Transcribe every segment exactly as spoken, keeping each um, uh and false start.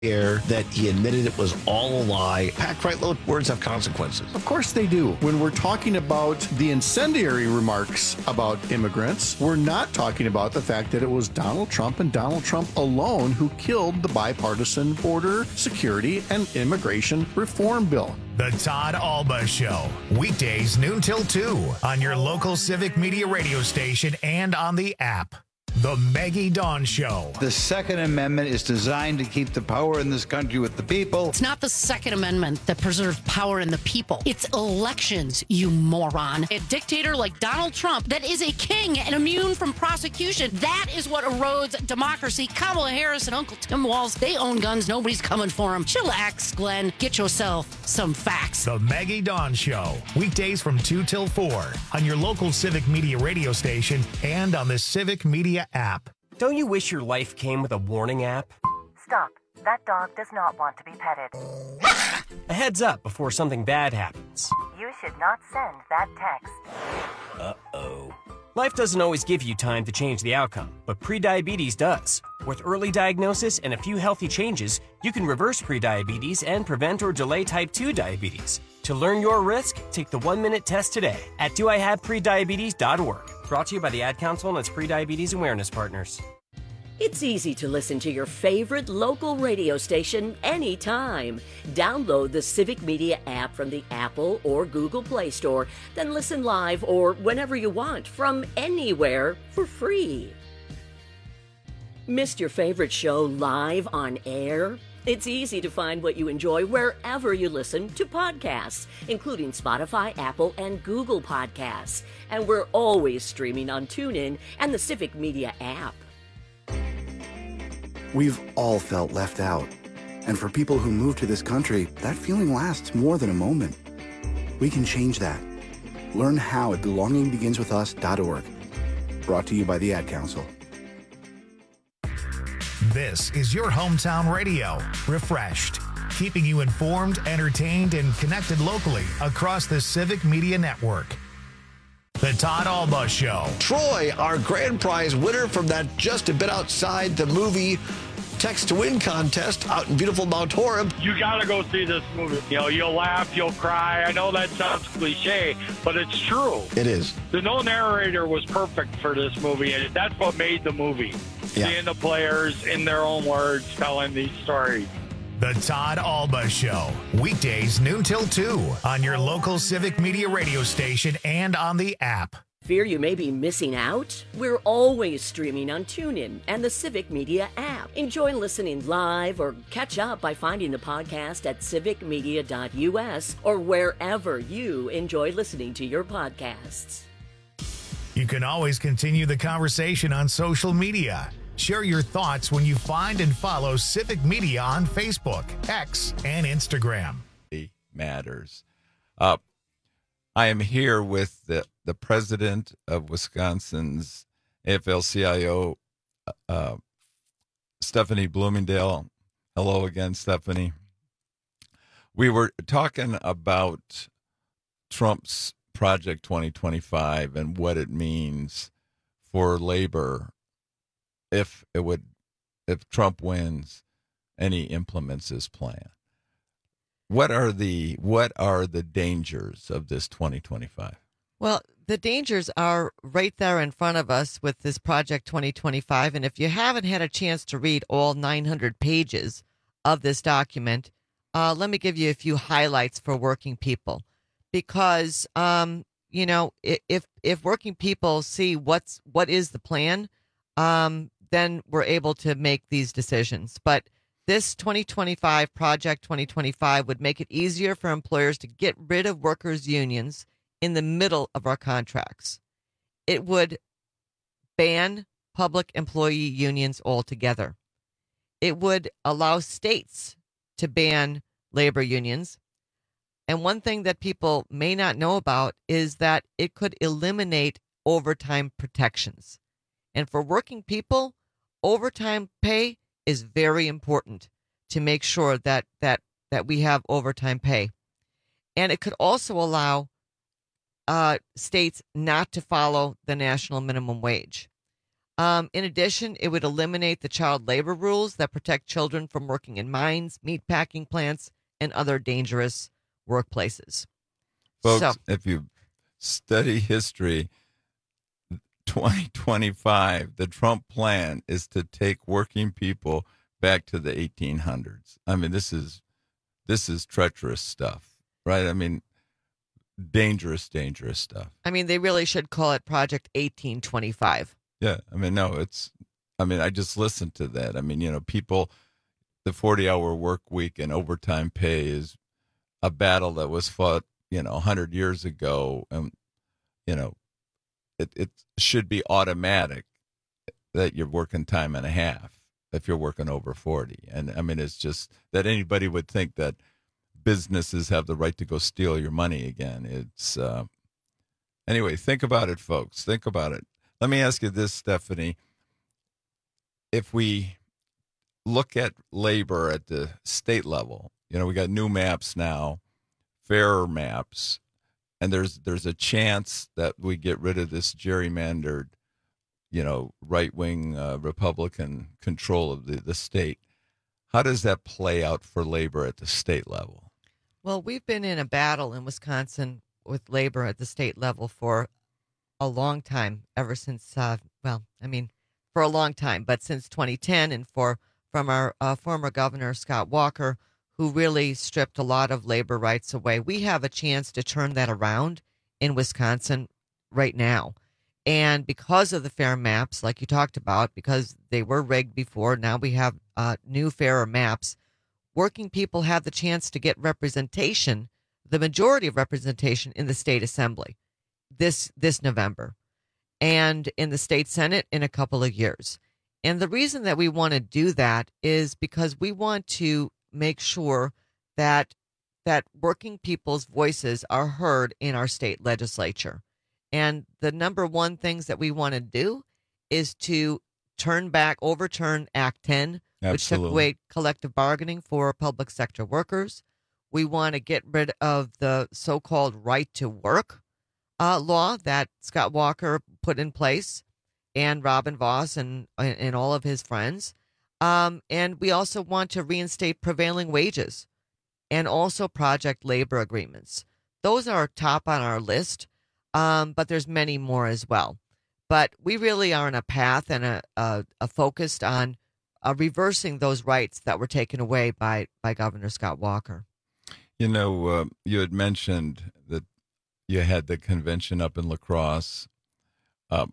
air that he admitted it was all a lie. Packed right, look, words have consequences. Of course they do. When we're talking about the incendiary remarks about immigrants, we're not talking about the fact that it was Donald Trump and Donald Trump alone who killed the bipartisan border security and immigration reform bill. The Todd Alba Show, weekdays noon till two on your local Civic Media radio station and on the app. The Maggie Dawn Show. The Second Amendment is designed to keep the power in this country with the people. It's not the Second Amendment that preserves power in the people. It's elections, you moron. A dictator like Donald Trump that is a king and immune from prosecution. That is what erodes democracy. Kamala Harris and Uncle Tim Walz, they own guns. Nobody's coming for them. Chillax, Glenn. Get yourself some facts. The Maggie Dawn Show, weekdays from two till four on your local Civic Media radio station and on the Civic Media app. Don't you wish your life came with a warning app? Stop. That dog does not want to be petted. A heads up before something bad happens. You should not send that text. Uh-oh. Life doesn't always give you time to change the outcome, but prediabetes does. With early diagnosis and a few healthy changes, you can reverse prediabetes and prevent or delay type two diabetes. To learn your risk, take the one-minute test today at do I have prediabetes dot org. Brought to you by the Ad Council and its Prediabetes Awareness Partners. It's easy to listen to your favorite local radio station anytime. Download the Civic Media app from the Apple or Google Play Store, then listen live or whenever you want from anywhere for free. Missed your favorite show live on air? It's easy to find what you enjoy wherever you listen to podcasts, including Spotify, Apple, and Google Podcasts. And we're always streaming on TuneIn and the Civic Media app. We've all felt left out. And for people who move to this country, that feeling lasts more than a moment. We can change that. Learn how at belonging begins with us dot org. Brought to you by the Ad Council. This is your hometown radio, refreshed, keeping you informed, entertained, and connected locally across the Civic Media Network. The Todd Alba Show. Troy, our grand prize winner from that Just a Bit Outside the Movie Text to Win contest out in beautiful Mount Horeb. You got to go see this movie. You know, you'll laugh, you'll cry. I know that sounds cliche, but it's true. It is. The no narrator was perfect for this movie, and that's what made the movie. Yeah. Seeing the players in their own words telling these stories. The Todd Alba Show, weekdays noon till two on your local Civic Media radio station and on the app. Fear you may be missing out? We're always streaming on TuneIn and the Civic Media app. Enjoy listening live or catch up by finding the podcast at civic media dot u s or wherever you enjoy listening to your podcasts. You can always continue the conversation on social media. Share your thoughts when you find and follow Civic Media on Facebook, X, and Instagram. Matters. Uh, I am here with the, the president of Wisconsin's A F L C I O, uh, Stephanie Bloomingdale. Hello again, Stephanie. We were talking about Trump's Project twenty twenty-five and what it means for labor if it would, if Trump wins and he implements his plan. What are the what are the dangers of this twenty twenty-five? Well, the dangers are right there in front of us with this Project twenty twenty-five. And if you haven't had a chance to read all nine hundred pages of this document, uh, let me give you a few highlights for working people. Because, um, you know, if if working people see what's what is the plan, um, then we're able to make these decisions. But this twenty twenty-five Project twenty twenty-five would make it easier for employers to get rid of workers' unions in the middle of our contracts. It would ban public employee unions altogether. It would allow states to ban labor unions. And one thing that people may not know about is that it could eliminate overtime protections. And for working people, overtime pay is very important to make sure that that that we have overtime pay. And it could also allow uh, states not to follow the national minimum wage. Um, in addition, it would eliminate the child labor rules that protect children from working in mines, meatpacking plants, and other dangerous workplaces. Folks, So- if you study history, twenty twenty-five, the Trump plan is to take working people back to the eighteen hundreds. I mean, this is this is treacherous stuff, right? I mean, dangerous, dangerous stuff. I mean, they really should call it Project eighteen twenty-five. Yeah, I mean, no, it's, I mean, I just listened to that. I mean, you know, people, the forty-hour work week and overtime pay is a battle that was fought, you know, one hundred years ago. And, you know, it, it should be automatic that you're working time and a half if you're working over forty. And, I mean, it's just that anybody would think that businesses have the right to go steal your money again. It's, uh, anyway, think about it, folks. Think about it. Let me ask you this, Stephanie. If we look at labor at the state level, you know, we got new maps now, fairer maps, and there's there's a chance that we get rid of this gerrymandered, you know, right-wing uh, Republican control of the, the state. How does that play out for labor at the state level? Well, we've been in a battle in Wisconsin with labor at the state level for a long time, ever since, uh, well, I mean, for a long time, but since twenty ten, and for from our uh, former governor, Scott Walker, who really stripped a lot of labor rights away. We have a chance to turn that around in Wisconsin right now. And because of the fair maps, like you talked about, because they were rigged before, now we have uh, new fairer maps. Working people have the chance to get representation, the majority of representation in the state assembly this this November, and in the state Senate in a couple of years. And the reason that we want to do that is because we want to make sure that that working people's voices are heard in our state legislature. And the number one things that we want to do is to turn back, overturn Act ten, which took Absolutely. away collective bargaining for public sector workers. We want to get rid of the so-called right to work uh, law that Scott Walker put in place, and Robin Voss and and all of his friends. Um, and we also want to reinstate prevailing wages and also project labor agreements. Those are top on our list, um, but there's many more as well. But we really are on a path and a, a, a focused on uh, reversing those rights that were taken away by, by Governor Scott Walker. You know, uh, you had mentioned that you had the convention up in La Crosse. Uh,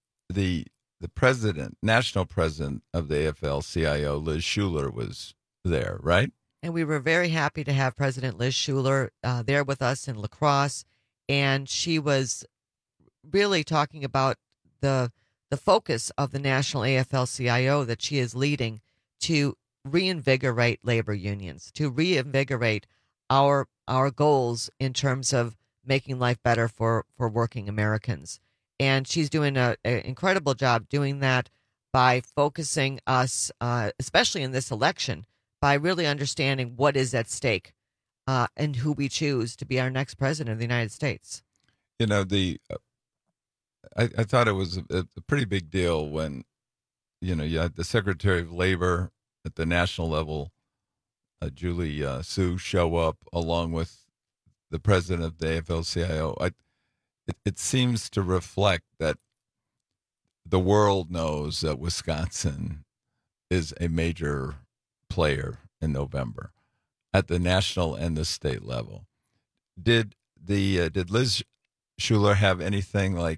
the the president, national president of the A F L C I O, Liz Shuler, was there, right? And we were very happy to have President Liz Shuler uh, there with us in La Crosse. And she was really talking about the the focus of the national A F L C I O that she is leading to reinvigorate labor unions, to reinvigorate our our goals in terms of making life better for, for working Americans. And she's doing an incredible job doing that by focusing us, uh, especially in this election, by really understanding what is at stake uh, and who we choose to be our next president of the United States. You know, the uh, I, I thought it was a, a pretty big deal when, you know, you had the Secretary of Labor at the national level, uh, Julie uh, Sue, show up along with the president of the A F L C I O. I, it, it seems to reflect that the world knows that Wisconsin is a major player in November at the national and the state level. Did the uh, did Liz Shuler have anything like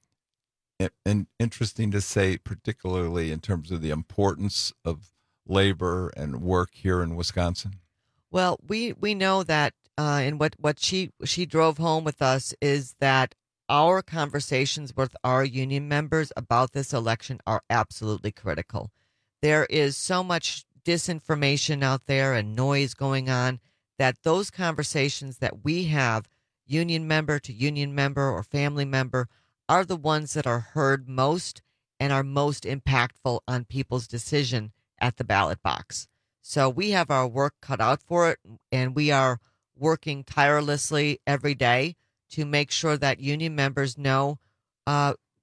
in, interesting to say, particularly in terms of the importance of labor and work here in Wisconsin? Well, we we know that, uh, and what what she she drove home with us is that our conversations with our union members about this election are absolutely critical. There is so much disinformation out there and noise going on that those conversations that we have, union member to union member or family member, are the ones that are heard most and are most impactful on people's decision at the ballot box. So we have our work cut out for it, and we are working tirelessly every day to make sure that union members know uh,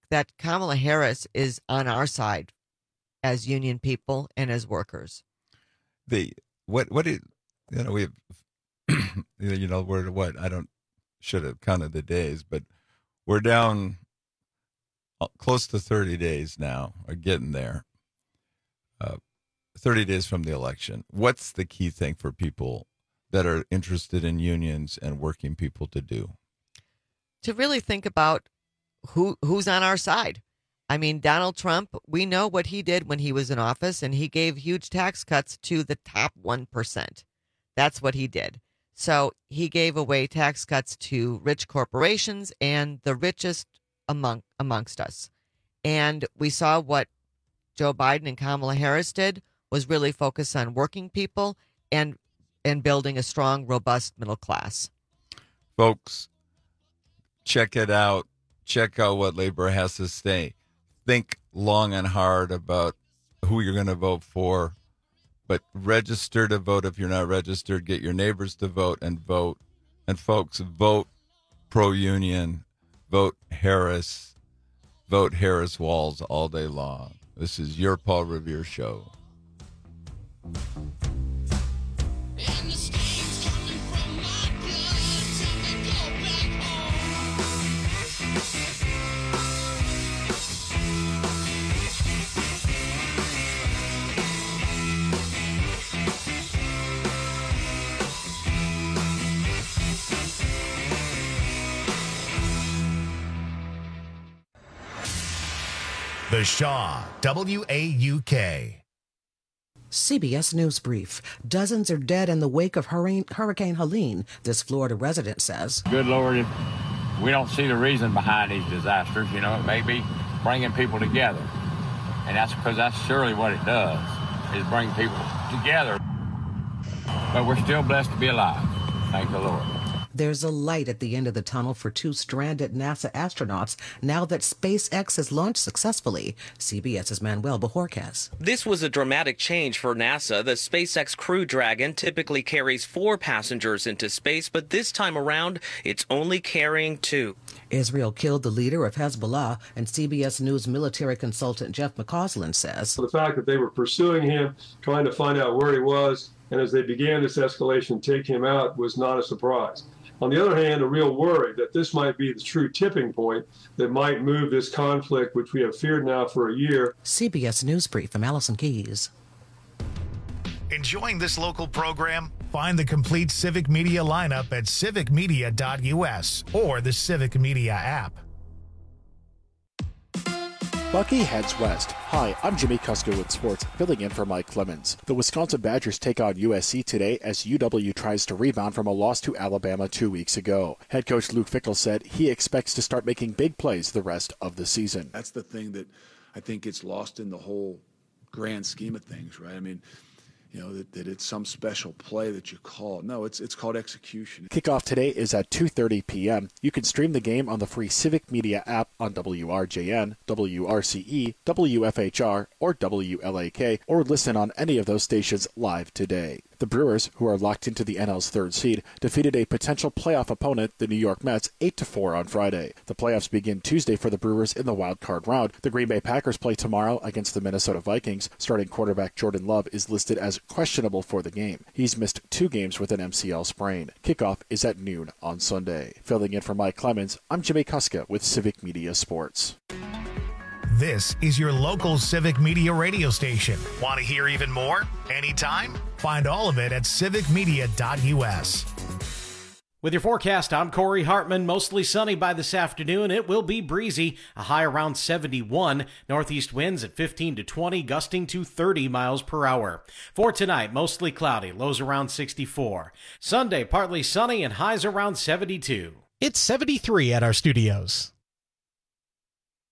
that Kamala Harris is on our side as union people and as workers. The what what is you know we have you know we're what I don't should have counted the days, but we're down close to thirty days now, or getting there. Uh, thirty days from the election. What's the key thing for people that are interested in unions and working people to do? To really think about who who's on our side. I mean, Donald Trump, we know what he did when he was in office, and he gave huge tax cuts to the top one percent. That's what he did. So he gave away tax cuts to rich corporations and the richest among amongst us. And we saw what Joe Biden and Kamala Harris did was really focus on working people and and building a strong, robust middle class. Folks, check it out. Check out what labor has to say. Think long and hard about who you're going to vote for, but register to vote if you're not registered. Get your neighbors to vote and vote. And folks, vote pro-union. Vote Harris. Vote Harris Walz all day long. This is your Paul Revere Show. The Shaw, W A U K. C B S News Brief. Dozens are dead in the wake of Hurricane Helene, this Florida resident says. Good Lord, we don't see the reason behind these disasters. You know, it may be bringing people together. And that's because that's surely what it does, is bring people together. But we're still blessed to be alive. Thank the Lord. There's a light at the end of the tunnel for two stranded NASA astronauts now that SpaceX has launched successfully. CBS's Manuel Bajorquez. This was a dramatic change for NASA. The SpaceX Crew Dragon typically carries four passengers into space, but this time around, it's only carrying two. Israel killed the leader of Hezbollah, and C B S News military consultant Jeff McCausland says. The fact that they were pursuing him, trying to find out where he was, and as they began this escalation, take him out was not a surprise. On the other hand, a real worry that this might be the true tipping point that might move this conflict, which we have feared now for a year. C B S News Brief from Allison Keyes. Enjoying this local program? Find the complete Civic Media lineup at civic media dot U S or the Civic Media app. Bucky heads west. Hi, I'm Jimmy Kuska with sports, filling in for Mike Clemens. The Wisconsin Badgers take on U S C today as U W tries to rebound from a loss to Alabama two weeks ago. Head coach Luke Fickell said he expects to start making big plays the rest of the season. That's the thing that I think gets lost in the whole grand scheme of things, right? I mean, you know, that, that it's some special play that you call. No, it's it's called execution. Kickoff today is at two thirty p.m. You can stream the game on the free Civic Media app on W R J N, W R C E, W F H R, or W L A K, or listen on any of those stations live today. The Brewers, who are locked into the N L's third seed, defeated a potential playoff opponent, the New York Mets, eight to four on Friday. The playoffs begin Tuesday for the Brewers in the wild card round. The Green Bay Packers play tomorrow against the Minnesota Vikings. Starting quarterback Jordan Love is listed as questionable for the game. He's missed two games with an M C L sprain. Kickoff is at noon on Sunday. Filling in for Mike Clemens, I'm Jimmy Kuska with Civic Media Sports. This is your local Civic Media radio station. Want to hear even more? Anytime? Find all of it at civic media dot U S. With your forecast, I'm Corey Hartman. Mostly sunny by this afternoon. It will be breezy, a high around seventy-one. Northeast winds at fifteen to twenty, gusting to thirty miles per hour. For tonight, mostly cloudy, lows around sixty-four. Sunday, partly sunny and highs around seventy-two. It's seventy-three at our studios.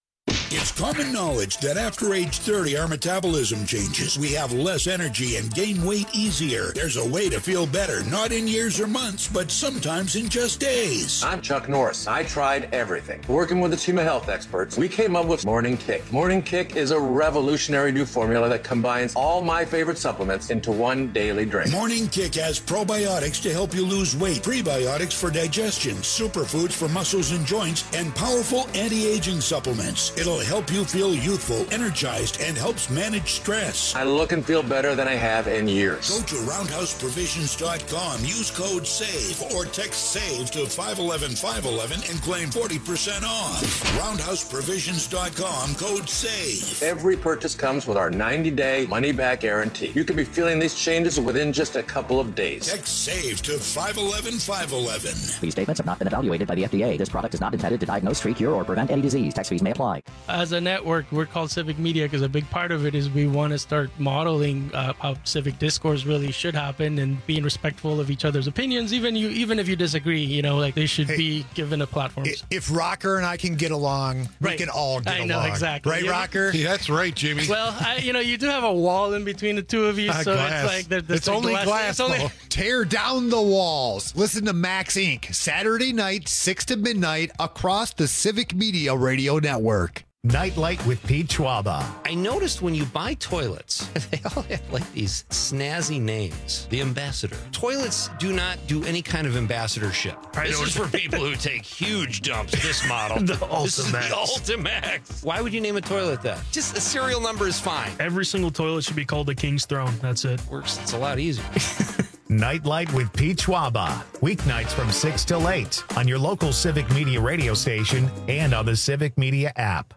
It's common knowledge that after age thirty, our metabolism changes. We have less energy and gain weight easier. There's a way to feel better, not in years or months, but sometimes in just days. I'm Chuck Norris. I tried everything. Working with a team of health experts, we came up with Morning Kick. Morning Kick is a revolutionary new formula that combines all my favorite supplements into one daily drink. Morning Kick has probiotics to help you lose weight, prebiotics for digestion, superfoods for muscles and joints, and powerful anti-aging supplements. It'll help you feel youthful, energized, and helps manage stress. I look and feel better than I have in years. Go to roundhouse provisions dot com, use code SAVE, or text SAVE to five one one five one one and claim forty percent off. roundhouse provisions dot com, code SAVE. Every purchase comes with our ninety-day money-back guarantee. You can be feeling these changes within just a couple of days. Text SAVE to five one one five one one. These statements have not been evaluated by the F D A. This product is not intended to diagnose, treat, cure, or prevent any disease. Tax fees may apply. As a network, we're called Civic Media because a big part of it is we want to start modeling uh, how civic discourse really should happen and being respectful of each other's opinions. Even you, even if you disagree, you know, like they should hey, be given a platform. If Rocker and I can get along, right. we can all get I along. know, exactly. Right, yeah. Rocker? Yeah, that's right, Jimmy. Well, I, you know, you do have a wall in between the two of you, uh, so glass. it's like there, there's it's only glass. glass. It's only... Tear down the walls. Listen to Max Incorporated. Saturday night, six to midnight, across the Civic Media Radio Network. Nightlight with Pete Schwaba. I noticed when you buy toilets, they all have like these snazzy names. The Ambassador. Toilets do not do any kind of ambassadorship. I this is for people who take huge dumps. This model. The This is Ultimax. the Ultimax. Why would you name a toilet that? Just the serial number is fine. Every single toilet should be called the King's Throne. That's it. Works. It's a lot easier. Nightlight with Pete Schwaba. Weeknights from six till eight on your local Civic Media radio station and on the Civic Media app.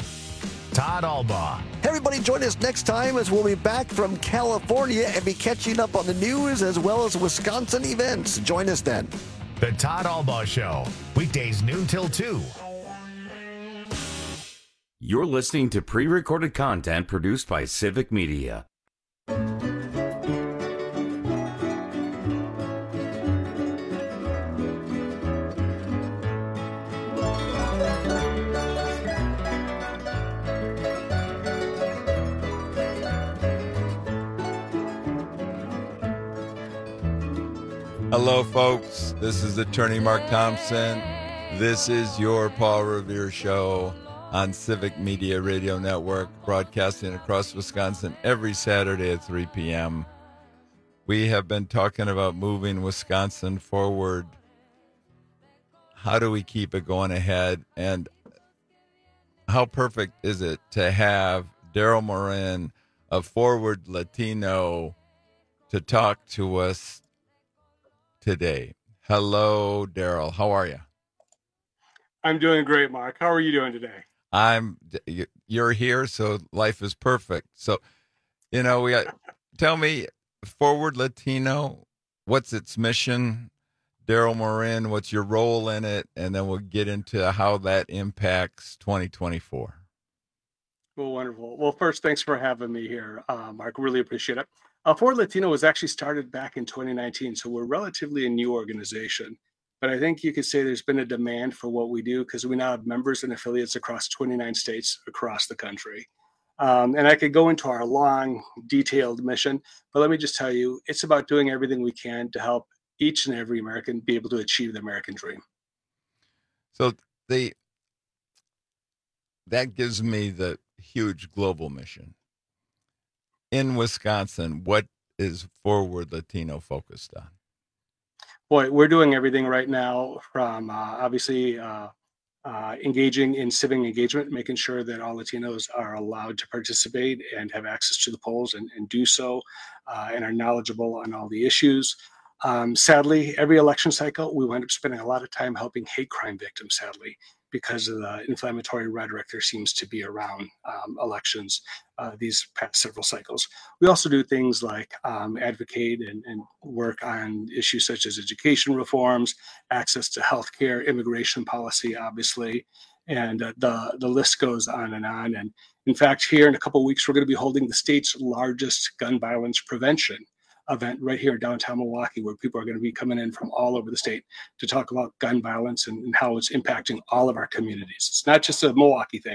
Todd Albaugh. Hey, everybody, join us next time as we'll be back from California and be catching up on the news as well as Wisconsin events. Join us then. The Todd Albaugh Show. Weekdays noon till two. You're listening to pre-recorded content produced by Civic Media. Hello, folks. This is Attorney Mark Thompson. This is your Paul Revere Show on Civic Media Radio Network, broadcasting across Wisconsin every Saturday at three p.m. We have been talking about moving Wisconsin forward. How do we keep it going ahead? And how perfect is it to have Daryl Morin, a Forward Latino, to talk to us today. Hello, Daryl. How are you? I'm doing great, Mark. How are you doing today? I'm. You're here, so life is perfect. So, you know, we got, tell me, Forward Latino, what's its mission? Daryl Morin, what's your role in it? And then we'll get into how that impacts twenty twenty-four. Well, wonderful. Well, first, thanks for having me here, uh, Mark. Really appreciate it. Uh, Forward Latino was actually started back in twenty nineteen, so we're relatively a new organization. But I think you could say there's been a demand for what we do because we now have members and affiliates across twenty-nine states across the country. Um, and I could go into our long, detailed mission, but let me just tell you, it's about doing everything we can to help each and every American be able to achieve the American dream. So the that gives me the huge global mission. In Wisconsin, what is Forward Latino focused on? Boy, we're doing everything right now from uh, obviously uh, uh, engaging in civic engagement, making sure that all Latinos are allowed to participate and have access to the polls and, and do so uh, and are knowledgeable on all the issues. Um, sadly, every election cycle, we wind up spending a lot of time helping hate crime victims, sadly, because of the inflammatory rhetoric there seems to be around um, elections uh, these past several cycles. We also do things like um, advocate and, and work on issues such as education reforms, access to healthcare, immigration policy, obviously, and uh, the, the list goes on and on. And in fact, here in a couple of weeks, we're going to be holding the state's largest gun violence prevention event right here in downtown Milwaukee, where people are going to be coming in from all over the state to talk about gun violence and, and how it's impacting all of our communities. It's not just a Milwaukee thing.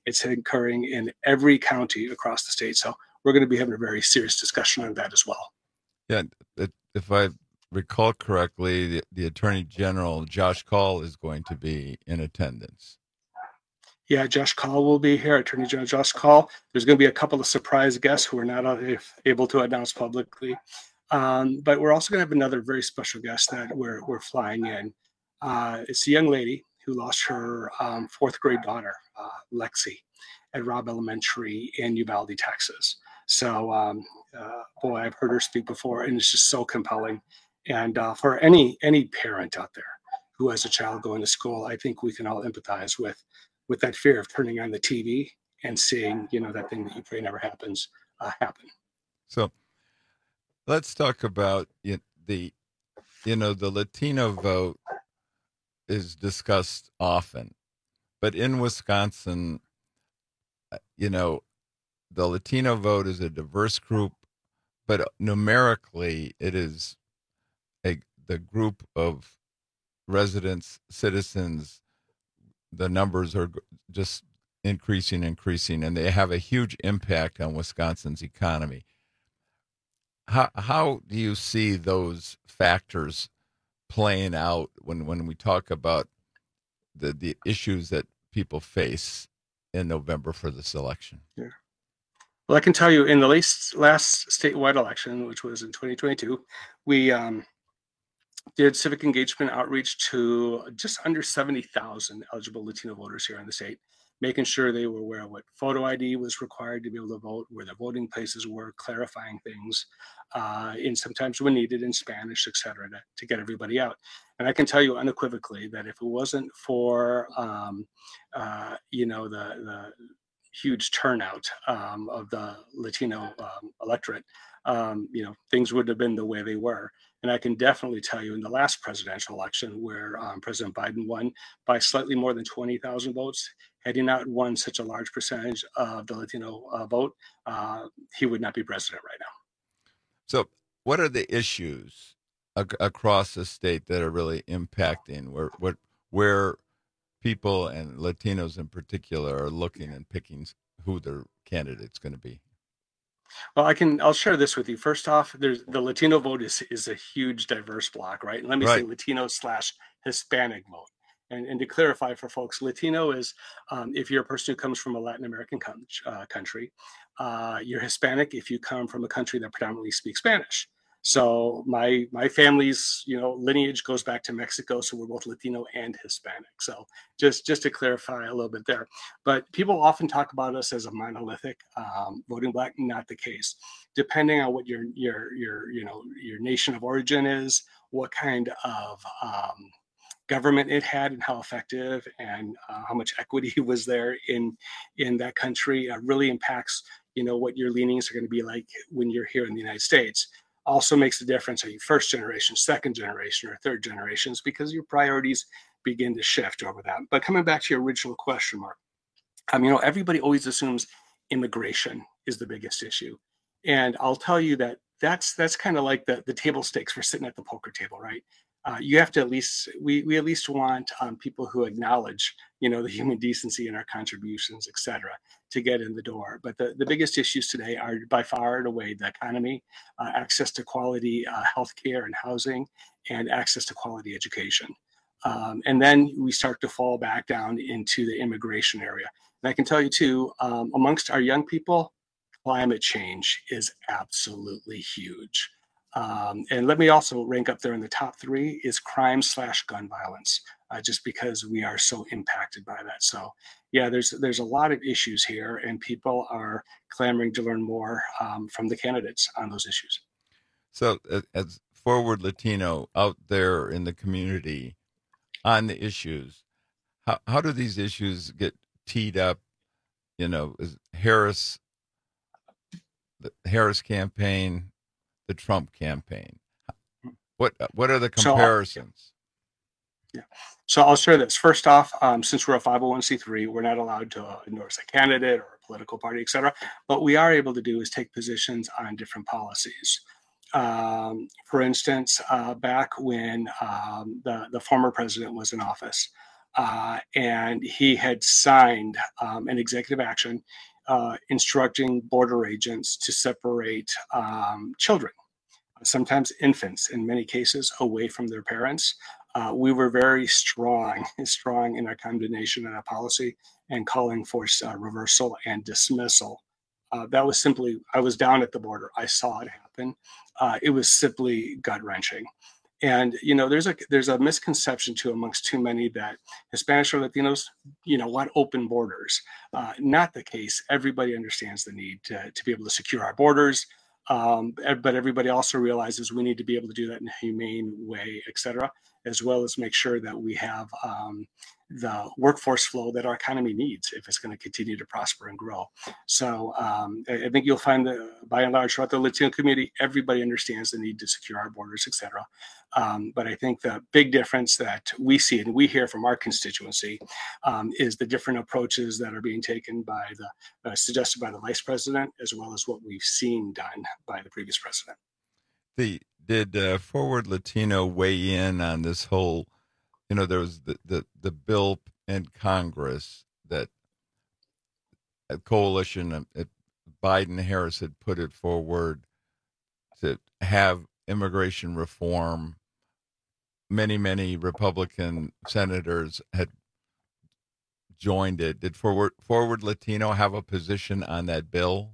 It's occurring in every county across the state. So we're going to be having a very serious discussion on that as well. Yeah, if I recall correctly, the, the Attorney General, Josh Kaul, is going to be in attendance. Yeah, Josh Kaul will be here, Attorney General Josh Kaul. There's going to be a couple of surprise guests who are not able to announce publicly. Um, but we're also going to have another very special guest that we're, we're flying in. Uh, it's a young lady who lost her um, fourth grade daughter, uh, Lexi, at Robb Elementary in Uvalde, Texas. So, um, uh, boy, I've heard her speak before, and it's just so compelling. And uh, for any any parent out there who has a child going to school, I think we can all empathize with with that fear of turning on the T V and seeing, you know, that thing that you pray never happens uh, happen. So let's talk about the, you know, the Latino vote is discussed often, but in Wisconsin, you know, the Latino vote is a diverse group, but numerically it is a the group of residents, citizens. The numbers are just increasing, increasing, and they have a huge impact on Wisconsin's economy. How how do you see those factors playing out when, when we talk about the, the issues that people face in November for this election? Yeah. Well, I can tell you in the last, last statewide election, which was in twenty twenty-two, we um, did civic engagement outreach to just under seventy thousand eligible Latino voters here in the state, making sure they were aware of what photo I D was required to be able to vote, where the voting places were, clarifying things, uh, and sometimes when needed in Spanish, et cetera, to, to get everybody out. And I can tell you unequivocally that if it wasn't for, um, uh, you know, the, the huge turnout um, of the Latino um, electorate, um, you know, things would have been the way they were. And I can definitely tell you in the last presidential election where um, President Biden won by slightly more than twenty thousand votes, had he not won such a large percentage of the Latino uh, vote, uh, he would not be president right now. So what are the issues ac- across the state that are really impacting where, what, where people and Latinos in particular are looking and picking who their candidate's going to be? Well, I can, I'll share this with you. First off, there's the Latino vote is, is a huge diverse block, right? And let me right. say Latino slash Hispanic vote. And, and to clarify for folks, Latino is um, if you're a person who comes from a Latin American com- uh, country. Uh, you're Hispanic if you come from a country that predominantly speaks Spanish. So my my family's, you know, lineage goes back to Mexico, so we're both Latino and Hispanic. So just just to clarify a little bit there. But people often talk about us as a monolithic um, voting bloc. Not the case. Depending on what your your your you know your nation of origin is, what kind of um, government it had, and how effective and uh, how much equity was there in in that country, uh, really impacts, you know, what your leanings are going to be like when you're here in the United States. Also makes a difference, are you first generation, second generation, or third generations, because your priorities begin to shift over that. But coming back to your original question, Mark, um, you know, everybody always assumes immigration is the biggest issue. And I'll tell you that that's that's kind of like the, the table stakes for sitting at the poker table, right? Uh, you have to at least, we, we at least want um, people who acknowledge, you know, the human decency in our contributions, et cetera, to get in the door. But the, the biggest issues today are by far and away the economy, uh, access to quality uh, healthcare and housing, and access to quality education. Um, and then we start to fall back down into the immigration area. And I can tell you too, um, amongst our young people, climate change is absolutely huge. Um, and let me also rank up there in the top three is crime slash gun violence, uh, just because we are so impacted by that. So yeah, there's there's a lot of issues here, and people are clamoring to learn more um, from the candidates on those issues. So as Forward Latino out there in the community on the issues, how, how do these issues get teed up? You know, is Harris, the Harris campaign, the Trump campaign. What what are the comparisons? So, yeah. So I'll share this. First off, um, since we're a five oh one c three, we're not allowed to uh, endorse a candidate or a political party, et cetera. What we are able to do is take positions on different policies. Um, for instance, uh, back when um, the, the former president was in office, Uh, and he had signed um, an executive action uh, instructing border agents to separate um, children, sometimes infants, in many cases, away from their parents. Uh, we were very strong, strong in our condemnation and our policy and calling for uh, reversal and dismissal. Uh, that was simply, I was down at the border. I saw it happen. Uh, it was simply gut-wrenching. And, you know, there's a there's a misconception too amongst too many that Hispanics or Latinos, you know, want open borders. Uh, not the case. Everybody understands the need to, to be able to secure our borders. Um, but everybody also realizes we need to be able to do that in a humane way, et cetera, as well as make sure that we have um, the workforce flow that our economy needs if it's going to continue to prosper and grow. So um, I, I think you'll find that by and large throughout the Latino community, everybody understands the need to secure our borders, et cetera. Um, but I think the big difference that we see and we hear from our constituency um, is the different approaches that are being taken by the, uh, suggested by the vice president, as well as what we've seen done by the previous president. The did uh, Forward Latino weigh in on this whole, you know, there was the, the, the bill in Congress that a coalition of uh, Biden Harris had put it forward to have immigration reform. Many, many Republican senators had joined it. Did Forward, Forward Latino have a position on that bill?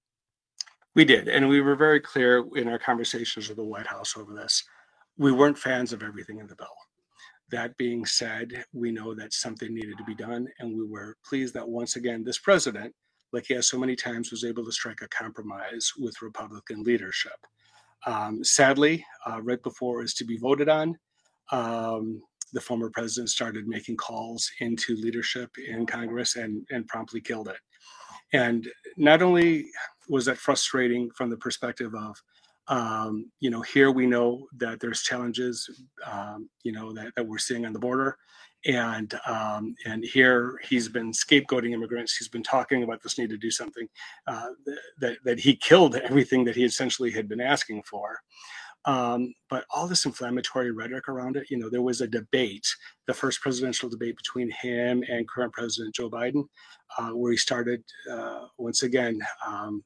We did, and we were very clear in our conversations with the White House over this. We weren't fans of everything in the bill. That being said, we know that something needed to be done, and we were pleased that once again, this president, like he has so many times, was able to strike a compromise with Republican leadership. Um, sadly, uh, right before it was to be voted on, um, the former president started making calls into leadership in Congress and, and promptly killed it. And not only was that frustrating from the perspective of, um, you know, here we know that there's challenges, um, you know, that, that we're seeing on the border. And um, and here he's been scapegoating immigrants. He's been talking about this need to do something, uh, that, that he killed everything that he essentially had been asking for. Um, but all this inflammatory rhetoric around it, you know, there was a debate, the first presidential debate between him and current President Joe Biden, uh, where he started, uh, once again, um,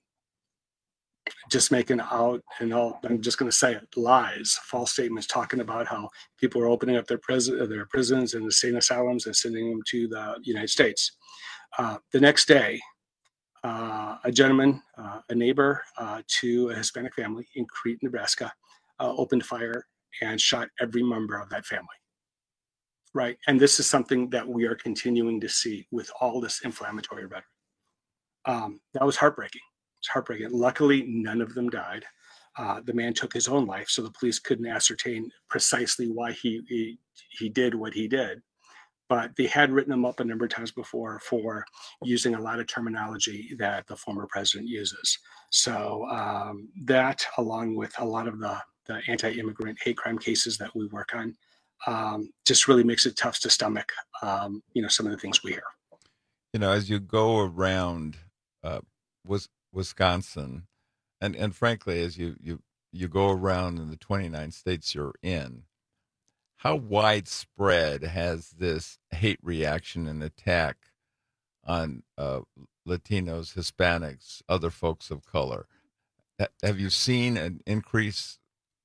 just making out, and all, I'm just going to say it, lies, false statements, talking about how people are opening up their, pres- their prisons and insane asylums and sending them to the United States. Uh, the next day, uh, a gentleman, uh, a neighbor uh, to a Hispanic family in Crete, Nebraska, Uh, opened fire and shot every member of that family, right? And this is something that we are continuing to see with all this inflammatory rhetoric. Um, that was heartbreaking. It's heartbreaking. Luckily, none of them died. Uh, the man took his own life, so the police couldn't ascertain precisely why he, he he did what he did. But they had written him up a number of times before for using a lot of terminology that the former president uses. So um, that, along with a lot of the the anti-immigrant hate crime cases that we work on, um, just really makes it tough to stomach, um, you know, some of the things we hear. You know, as you go around uh, Wisconsin, and, and frankly, as you, you, you go around in the twenty-nine states you're in, how widespread has this hate reaction and attack on uh, Latinos, Hispanics, other folks of color? Have you seen an increase?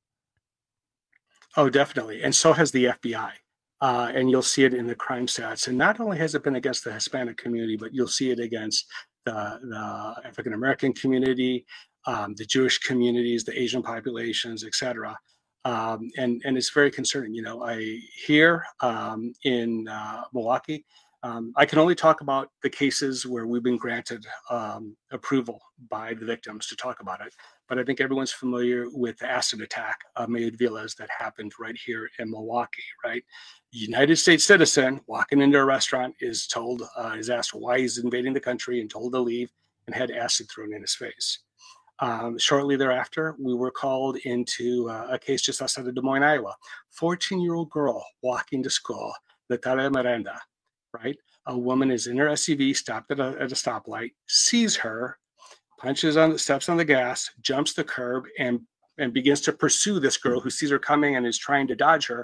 Oh, definitely. And so has the F B I. Uh, and you'll see it in the crime stats. And not only has it been against the Hispanic community, but you'll see it against the, the African-American community, um, the Jewish communities, the Asian populations, et cetera. Um, and, and it's very concerning. You know, I here um, in uh, Milwaukee, um, I can only talk about the cases where we've been granted um, approval by the victims to talk about it. But I think everyone's familiar with the acid attack of Mayud Villas that happened right here in Milwaukee, right? United States citizen walking into a restaurant is told, uh, is asked why he's invading the country and told to leave and had acid thrown in his face. Um, shortly thereafter, we were called into uh, a case just outside of Des Moines, Iowa. fourteen-year-old girl walking to school, Natalia Miranda, right? A woman is in her S U V, stopped at a, at a stoplight, sees her, punches on the steps on the gas, jumps the curb, and and begins to pursue this girl who sees her coming and is trying to dodge her,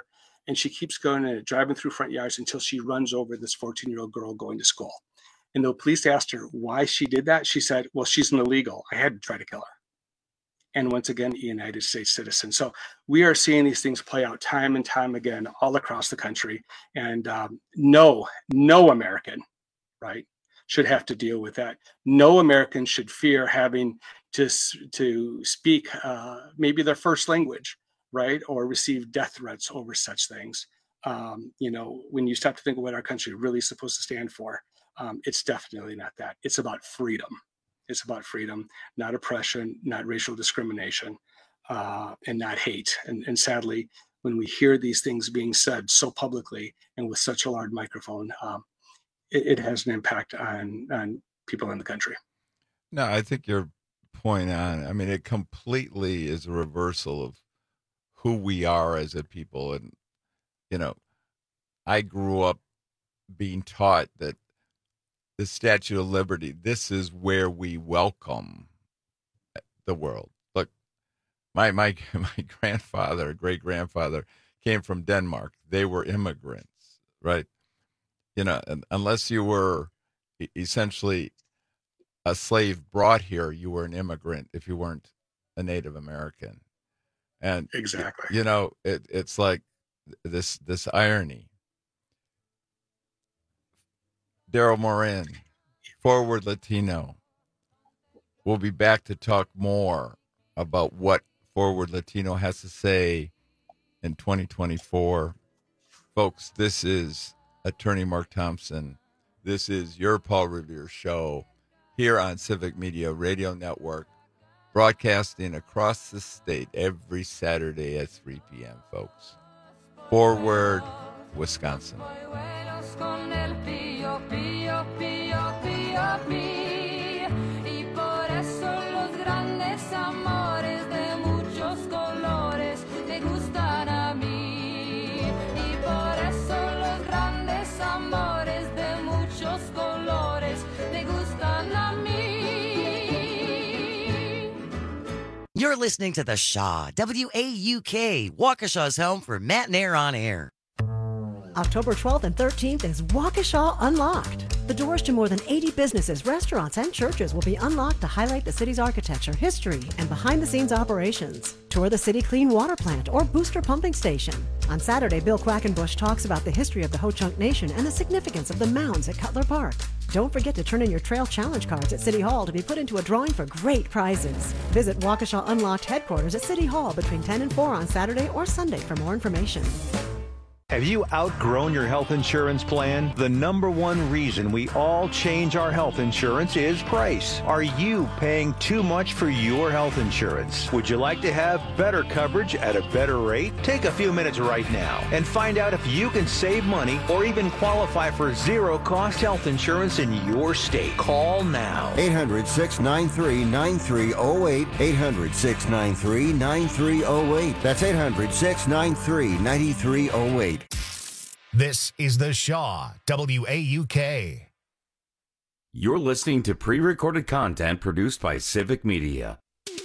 And she keeps going and driving through front yards until she runs over this fourteen-year-old girl going to school. And the police asked her why she did that. She said, well, she's an illegal. I had to try to kill her. And once again, a United States citizen. So we are seeing these things play out time and time again all across the country. And um, no, no American, right, should have to deal with that. No American should fear having to, to speak uh, maybe their first language, right, or receive death threats over such things. Um, you know, when you stop to think of what our country really is supposed to stand for, um, it's definitely not that. It's about freedom. It's about freedom, not oppression, not racial discrimination, uh, and not hate. And, and sadly, when we hear these things being said so publicly and with such a large microphone, um, it, it has an impact on, on people in the country. No, I think your point on, I mean, it completely is a reversal of who we are as a people. And, you know, I grew up being taught that the Statue of Liberty, this is where we welcome the world. Look, my my my grandfather, great grandfather, came from Denmark. They were immigrants, right? You know, unless you were essentially a slave brought here, you were an immigrant if you weren't a Native American. And exactly, you know, it, it's like this this irony. Daryl Morin, Forward Latino. We'll be back to talk more about what Forward Latino has to say in twenty twenty-four. Folks, this is Attorney Mark Thompson. This is your Paul Revere Show here on Civic Media Radio Network, broadcasting across the state every Saturday at three p.m., folks. Forward, Wisconsin. You're listening to The Shaw, W A U K, Waukesha's home for Matt and Air on Air. October twelfth and thirteenth is Waukesha Unlocked. The doors to more than eighty businesses, restaurants, and churches will be unlocked to highlight the city's architecture, history, and behind-the-scenes operations. Tour the city clean water plant or booster pumping station. On Saturday, Bill Quackenbush talks about the history of the Ho-Chunk Nation and the significance of the mounds at Cutler Park. Don't forget to turn in your Trail Challenge cards at City Hall to be put into a drawing for great prizes. Visit Waukesha Unlocked headquarters at City Hall between ten and four on Saturday or Sunday for more information. Have you outgrown your health insurance plan? The number one reason we all change our health insurance is price. Are you paying too much for your health insurance? Would you like to have better coverage at a better rate? Take a few minutes right now and find out if you can save money or even qualify for zero-cost health insurance in your state. Call now. eight hundred, six nine three, nine three zero eight. eight hundred, six nine three, nine three zero eight. That's eight hundred, six nine three, nine three zero eight. This is The Shaw, W A U K. You're listening to pre-recorded content produced by Civic Media.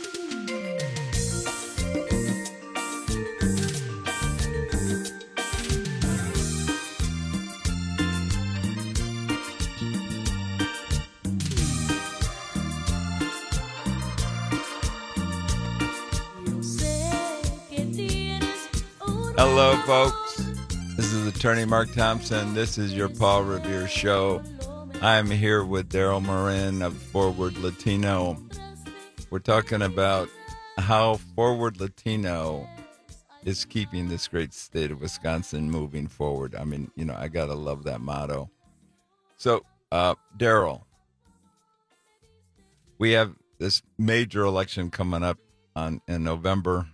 Hello, folks. This is Attorney Mark Thompson. This is your Paul Revere Show. I'm here with Daryl Morin of Forward Latino. We're talking about how Forward Latino is keeping this great state of Wisconsin moving forward. I mean, you know, I got to love that motto. So, uh, Daryl, we have this major election coming up on in November.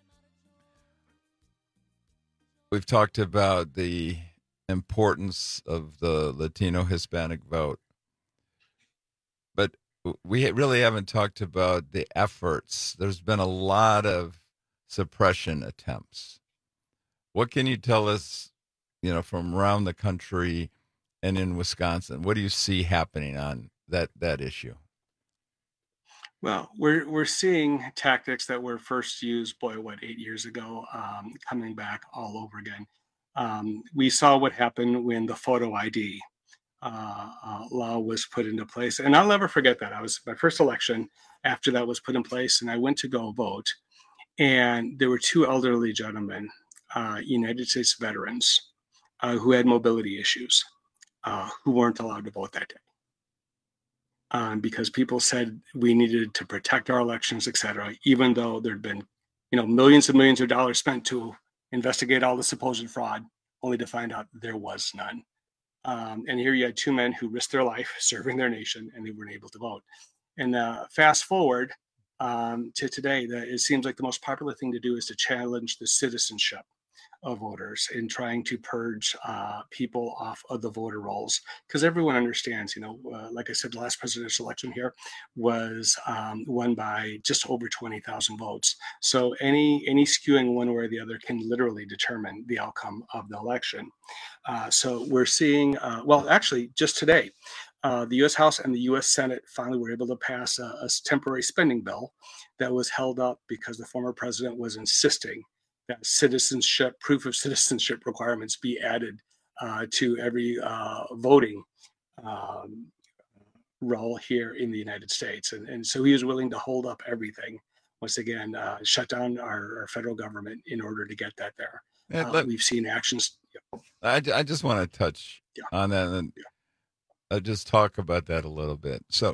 We've talked about the importance of the Latino Hispanic vote, but we really haven't talked about the efforts. There's been a lot of suppression attempts. What can you tell us, you know, from around the country and in Wisconsin? What do you see happening on that, that issue? Well, we're we're seeing tactics that were first used, boy, what, eight years ago, um, coming back all over again. Um, we saw what happened when the photo I D uh, uh, law was put into place. And I'll never forget that. I was my first election after that was put in place, and I went to go vote. And there were two elderly gentlemen, uh, United States veterans, uh, who had mobility issues, uh, who weren't allowed to vote that day. Um, because people said we needed to protect our elections, et cetera, even though there'd been, you know, millions and millions of dollars spent to investigate all the supposed fraud, only to find out there was none. Um, and here you had two men who risked their life serving their nation, and they weren't able to vote. And uh, fast forward um, to today, that it seems like the most popular thing to do is to challenge the citizenship of voters in trying to purge uh, people off of the voter rolls, because everyone understands, you know, uh, like I said, the last presidential election here was um, won by just over twenty thousand votes. So any any skewing one way or the other can literally determine the outcome of the election. Uh, so we're seeing, uh, well, actually, just today, uh, the U S House and the U S Senate finally were able to pass a, a temporary spending bill that was held up because the former president was insisting that citizenship, proof of citizenship requirements be added uh, to every uh, voting um, role here in the United States. And, and so he was willing to hold up everything, once again, uh, shut down our, our federal government in order to get that there. Yeah, uh, let, we've seen actions. Yeah. I, I just want to touch yeah. on that and yeah. I'll just talk about that a little bit. So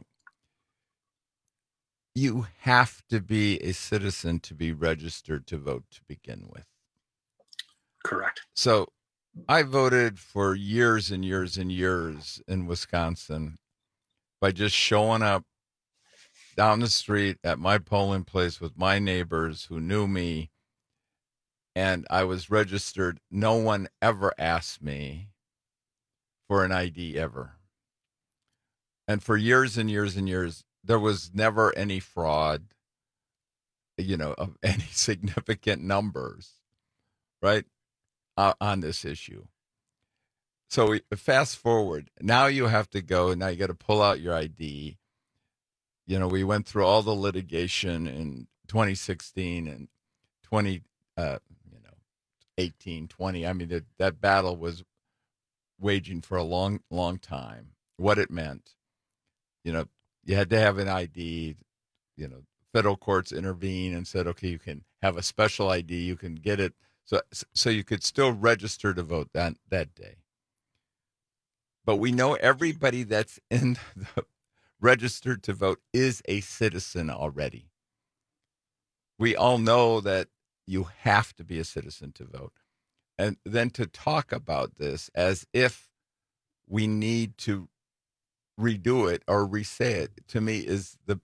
you have to be a citizen to be registered to vote to begin with. Correct. So I voted for years and years and years in Wisconsin by just showing up down the street at my polling place with my neighbors who knew me, and I was registered. No one ever asked me for an I D ever. And for years and years and years, there was never any fraud, you know, of any significant numbers, right, uh, on this issue. So we, fast forward, now you have to go, now you got to pull out your I D. You know, we went through all the litigation in twenty sixteen and twenty, uh, you know, eighteen, twenty. I mean, that, that battle was waging for a long, long time. What it meant, you know, you had to have an I D, you know, federal courts intervene and said, okay, you can have a special I D, you can get it. So, so you could still register to vote that, that day. But we know everybody that's in the registered to vote is a citizen already. We all know that you have to be a citizen to vote. And then to talk about this as if we need to redo it or re-say it, to me is the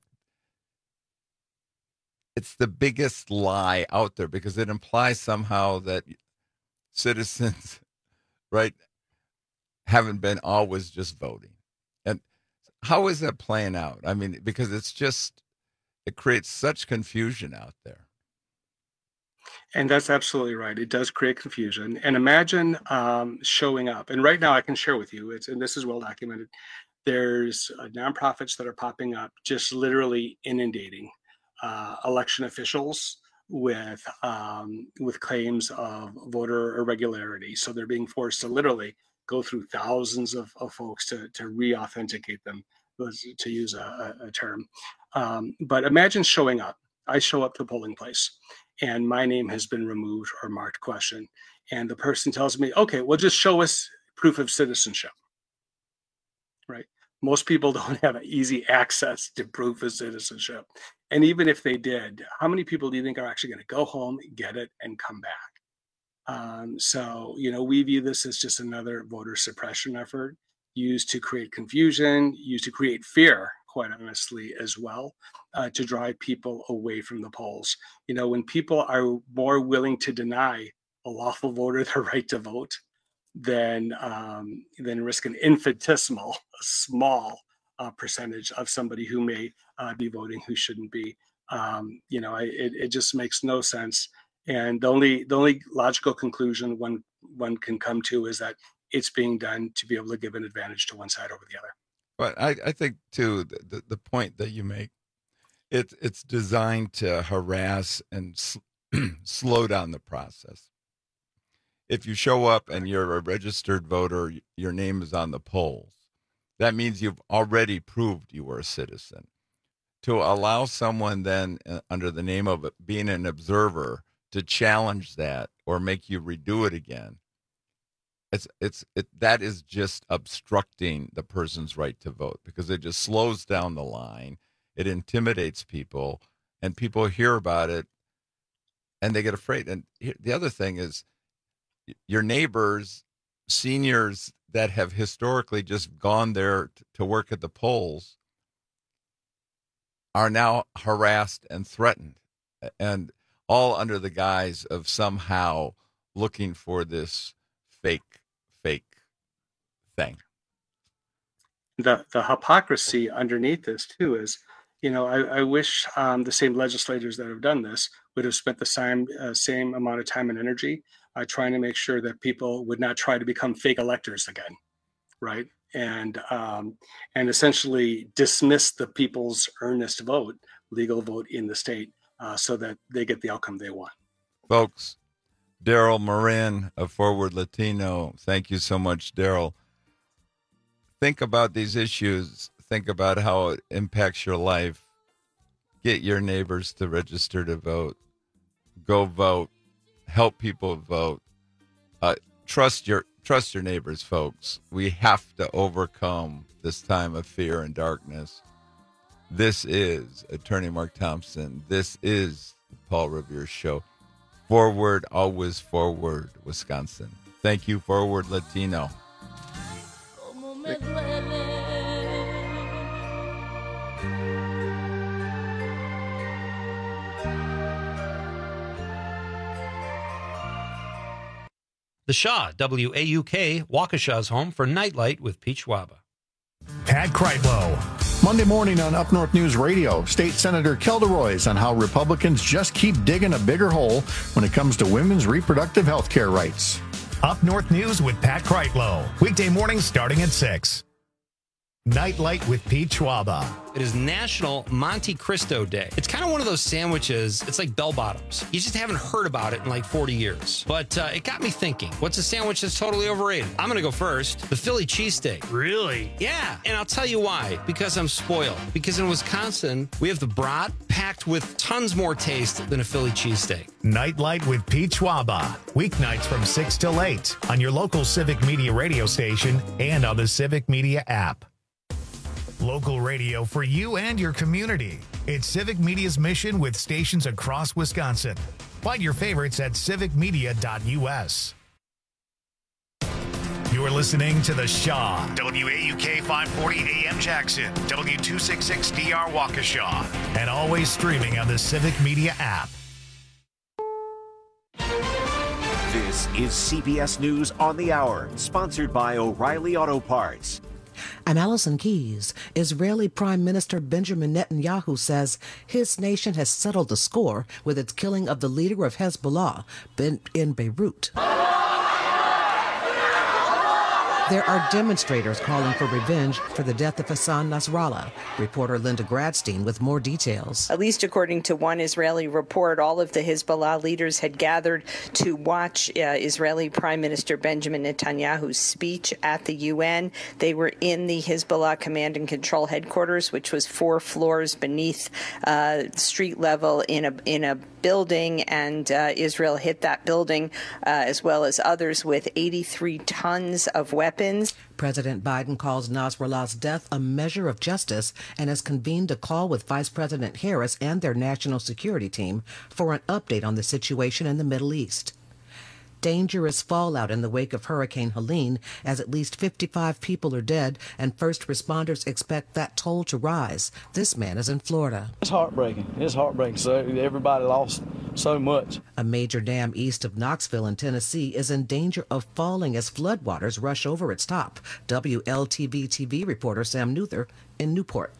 it's the biggest lie out there, because it implies somehow that citizens, right, haven't been always just voting. And how is that playing out? I mean, because it's just, it creates such confusion out there. And that's absolutely right. It does create confusion. And imagine um, showing up. And right now I can share with you, it's, and this is well documented, there's uh, nonprofits that are popping up, just literally inundating uh, election officials with um, with claims of voter irregularity. So they're being forced to literally go through thousands of, of folks to, to re-authenticate them, to use a, a term. Um, but imagine showing up. I show up to a polling place and my name has been removed or marked question. And the person tells me, okay, well, just show us proof of citizenship. Right? Most people don't have easy access to proof of citizenship. And even if they did, how many people do you think are actually going to go home, get it, and come back? Um, so, you know, we view this as just another voter suppression effort used to create confusion, used to create fear, quite honestly, as well, uh, to drive people away from the polls. You know, when people are more willing to deny a lawful voter their right to vote, than um, than risk an infinitesimal, a small uh, percentage of somebody who may uh, be voting who shouldn't be. Um, you know, I, it it just makes no sense. And the only the only logical conclusion one one can come to is that it's being done to be able to give an advantage to one side over the other. But I, I think too the, the the point that you make, it's it's designed to harass and sl- slow down the process. if you show up and you're a registered voter, your name is on the polls. That means you've already proved you were a citizen. To allow someone then, uh, under the name of it, being an observer, to challenge that or make you redo it again, it's it's it, that is just obstructing the person's right to vote, because it just slows down the line. It intimidates people, and people hear about it, and they get afraid. And the other thing is, your neighbors, seniors that have historically just gone there to work at the polls, are now harassed and threatened, and all under the guise of somehow looking for this fake, fake thing. The the hypocrisy underneath this too is, you know, I, I wish um, the same legislators that have done this would have spent the same uh, same amount of time and energy uh, trying to make sure that people would not try to become fake electors again, right? And um, and essentially dismiss the people's earnest vote, legal vote in the state, uh, so that they get the outcome they want. Folks, Daryl Morin of Forward Latino, thank you so much, Daryl. Think about these issues. Think about how it impacts your life. Get your neighbors to register to vote. Go vote. Help people vote. Uh, trust your trust your neighbors, folks. We have to overcome this time of fear and darkness. This is Attorney Mark Thompson. This is the Paul Revere Show. Forward, always forward, Wisconsin. Thank you, Forward Latino. The Shaw, W A U K, Waukesha's home for Nightlight with Pete Schwaba. Pat Kreitlow. Monday morning on Up North News Radio, State Senator Kelda Roys on how Republicans just keep digging a bigger hole when it comes to women's reproductive health care rights. Up North News with Pat Kreitlow. Weekday mornings starting at six. Nightlight with Pete Schwaba. It is National Monte Cristo Day. It's kind of one of those sandwiches, it's like bell bottoms. You just haven't heard about it in like forty years. But uh, it got me thinking, what's a sandwich that's totally overrated? I'm going to go first. The Philly cheesesteak. Really? Yeah, and I'll tell you why. Because I'm spoiled. Because in Wisconsin, we have the brat packed with tons more taste than a Philly cheesesteak. Nightlight with Pete Schwaba. Weeknights from six till eight on your local Civic Media radio station and on the Civic Media app. Local radio for you and your community. It's Civic Media's mission with stations across Wisconsin. Find your favorites at civic media dot u s. You're listening to The Shaw. W A U K five forty A M Jackson. W two sixty-six D R Waukesha. And always streaming on the Civic Media app. This is C B S News on the Hour, sponsored by O'Reilly Auto Parts. I'm Allison Keyes. Israeli Prime Minister Benjamin Netanyahu says his nation has settled the score with its killing of the leader of Hezbollah in Beirut. There are demonstrators calling for revenge for the death of Hassan Nasrallah. Reporter Linda Gradstein with more details. At least according to one Israeli report, all of the Hezbollah leaders had gathered to watch uh, Israeli Prime Minister Benjamin Netanyahu's speech at the U N. They were in the Hezbollah Command and Control headquarters, which was four floors beneath uh, street level in a in a building, and uh, Israel hit that building uh, as well as others with eighty-three tons of weapons. President Biden calls Nasrallah's death a measure of justice and has convened a call with Vice President Harris and their national security team for an update on the situation in the Middle East. Dangerous fallout in the wake of Hurricane Helene, as at least fifty-five people are dead, and first responders expect that toll to rise. This man is in Florida. It's heartbreaking. It's heartbreaking. So everybody lost so much. A major dam east of Knoxville in Tennessee is in danger of falling as floodwaters rush over its top. W L T V T V reporter Sam Newther in Newport.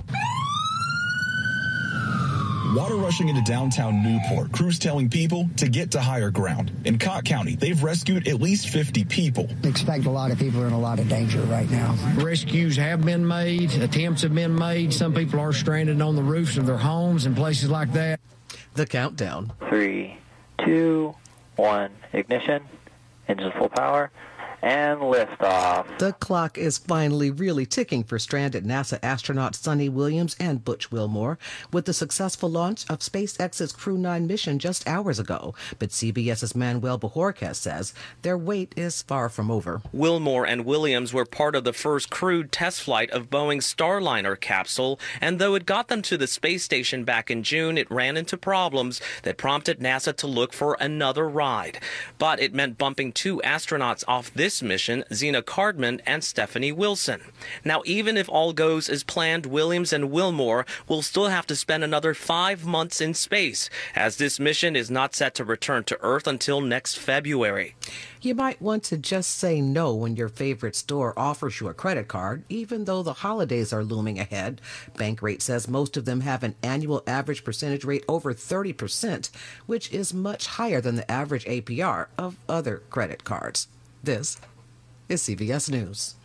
Water rushing into downtown Newport, crews telling people to get to higher ground. In Cott County, they've rescued at least fifty people. Expect a lot of people are in a lot of danger right now. Rescues have been made, attempts have been made. Some people are stranded on the roofs of their homes and places like that. The countdown. Three, two, one, ignition. Engines full power. And liftoff. The clock is finally really ticking for stranded NASA astronauts Sonny Williams and Butch Wilmore with the successful launch of SpaceX's Crew nine mission just hours ago. But CBS's Manuel Bajorquez says their wait is far from over. Wilmore and Williams were part of the first crewed test flight of Boeing's Starliner capsule, and though it got them to the space station back in June, it ran into problems that prompted NASA to look for another ride. But it meant bumping two astronauts off this mission, Zena Cardman and Stephanie Wilson. Now, even if all goes as planned, Williams and Wilmore will still have to spend another five months in space, as this mission is not set to return to Earth until next February. You might want to just say no when your favorite store offers you a credit card, even though the holidays are looming ahead. Bankrate says most of them have an annual average percentage rate over thirty percent, which is much higher than the average A P R of other credit cards. This is C B S News.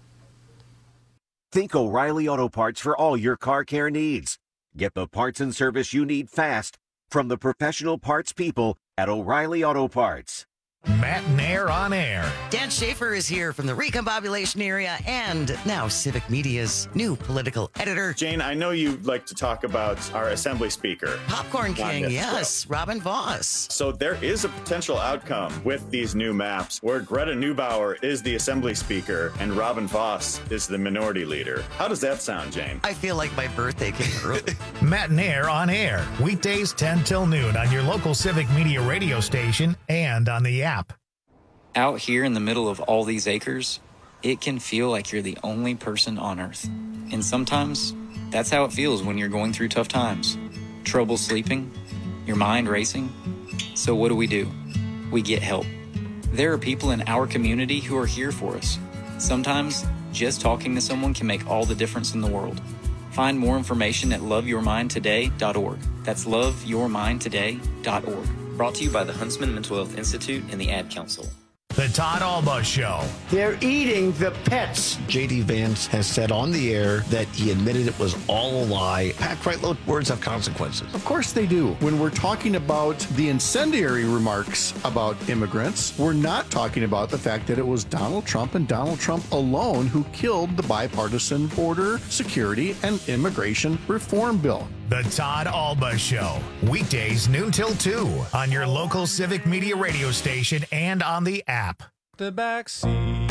Think O'Reilly Auto Parts for all your car care needs. Get the parts and service you need fast from the professional parts people at O'Reilly Auto Parts. Matt Nair on air. Dan Schaefer is here from the Recombobulation area and now Civic Media's new political editor. Jane, I know you like to talk about our Assembly Speaker. Popcorn King, yes, Robin Voss. So there is a potential outcome with these new maps where Greta Neubauer is the Assembly Speaker and Robin Voss is the Minority Leader. How does that sound, Jane? I feel like my birthday came early. Matt Nair on air, weekdays ten till noon on your local Civic Media radio station and on the app. Out here in the middle of all these acres, it can feel like you're the only person on Earth. And sometimes, that's how it feels when you're going through tough times. Trouble sleeping, your mind racing. So what do we do? We get help. There are people in our community who are here for us. Sometimes, just talking to someone can make all the difference in the world. Find more information at love your mind today dot org. That's love your mind today dot org. Brought to you by the Huntsman Mental Health Institute and the Ad Council. The Todd Alba Show. They're eating the pets. J D. Vance has said on the air that he admitted it was all a lie. Pat Kreitlow, words have consequences. Of course they do. When we're talking about the incendiary remarks about immigrants, we're not talking about the fact that it was Donald Trump and Donald Trump alone who killed the bipartisan border security and immigration reform bill. The Todd Alba Show. Weekdays noon till two on your local Civic Media radio station and on the app. The back seat.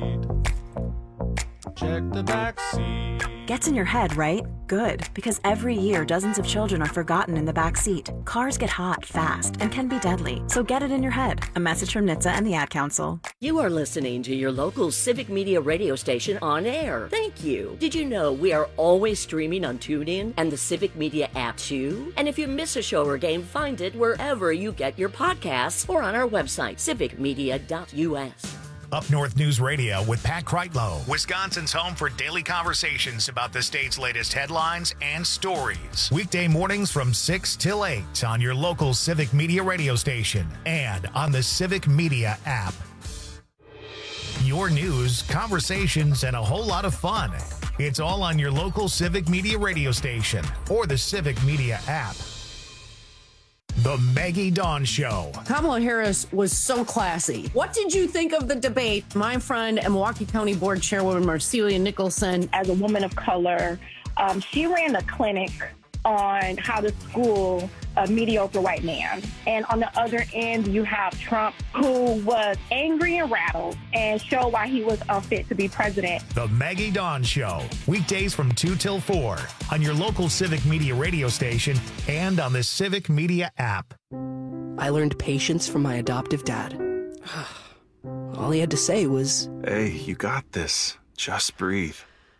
Check the back seat. Gets in your head, right? Good, because every year dozens of children are forgotten in the back seat. Cars get hot fast and can be deadly, so get it in your head. A message from N H T S A and the Ad Council. You are listening to your local Civic Media radio station on air. Thank you. Did you know we are always streaming on TuneIn and the Civic Media app too? And if you miss a show or game, find it wherever you get your podcasts or on our website, civic media dot U S. Up North News Radio with Pat Kreitlow, Wisconsin's home for daily conversations about the state's latest headlines and stories. Weekday mornings from six till eight on your local Civic Media radio station and on the Civic Media app. Your news, conversations, and a whole lot of fun. It's all on your local Civic Media radio station or the Civic Media app. The Maggie Dawn Show. Kamala Harris was so classy. What did you think of the debate? My friend and Milwaukee County Board Chairwoman Marcelia Nicholson. As a woman of color, um, she ran a clinic on how to school a mediocre white man. And on the other end, you have Trump, who was angry and rattled and showed why he was unfit to be president. The Maggie Dawn Show. Weekdays from two till four on your local Civic Media radio station and on the Civic Media app. I learned patience from my adoptive dad. All he had to say was, "Hey, you got this. Just breathe."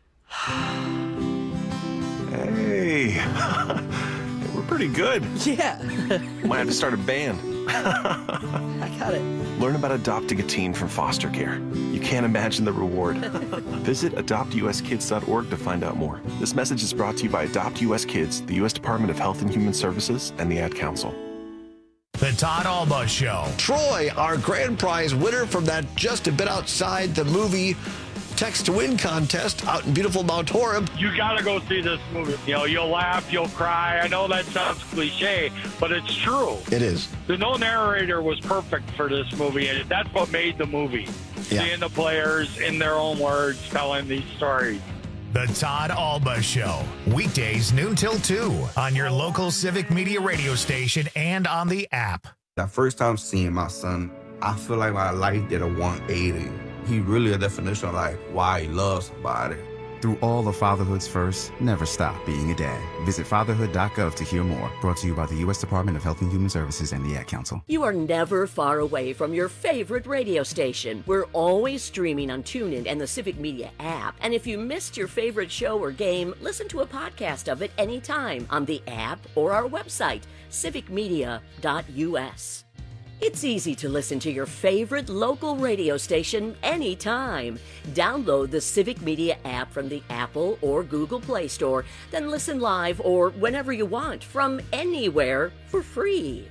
Hey, we're pretty good. Yeah. Might have to start a band. I got it. Learn about adopting a teen from foster care. You can't imagine the reward. Visit adopt U S kids dot org to find out more. This message is brought to you by Adopt U S Kids, the U S Department of Health and Human Services, and the Ad Council. The Todd Alba Show. Troy, our grand prize winner from that Just a Bit Outside the Movie Text to Win contest out in beautiful Mount Horeb. You got to go see this movie. You know, you'll laugh, you'll cry. I know that sounds cliche, but it's true. It is. The no narrator was perfect for this movie, and that's what made the movie. Yeah. Seeing the players in their own words telling these stories. The Todd Alba Show, weekdays noon till two on your local Civic Media radio station and on the app. The first time seeing my son, I feel like my life did a one eighty. He really a definition of like why he loves somebody. Through all of fatherhood's first, never stop being a dad. Visit fatherhood dot gov to hear more. Brought to you by the U S Department of Health and Human Services and the Ad Council. You are never far away from your favorite radio station. We're always streaming on TuneIn and the Civic Media app. And if you missed your favorite show or game, listen to a podcast of it anytime on the app or our website, civic media dot u s. It's easy to listen to your favorite local radio station anytime. Download the Civic Media app from the Apple or Google Play Store, then listen live or whenever you want from anywhere for free.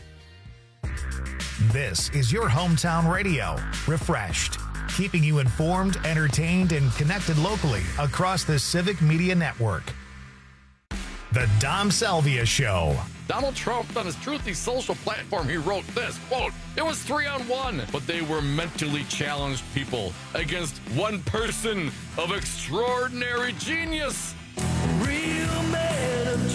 This is your hometown radio, Refreshed, keeping you informed, entertained, and connected locally across the Civic Media Network. The Dom Salvia Show. Donald Trump, on his Truthy social platform, he wrote this, quote, "It was three on one, but they were mentally challenged people against one person of extraordinary genius." Real man of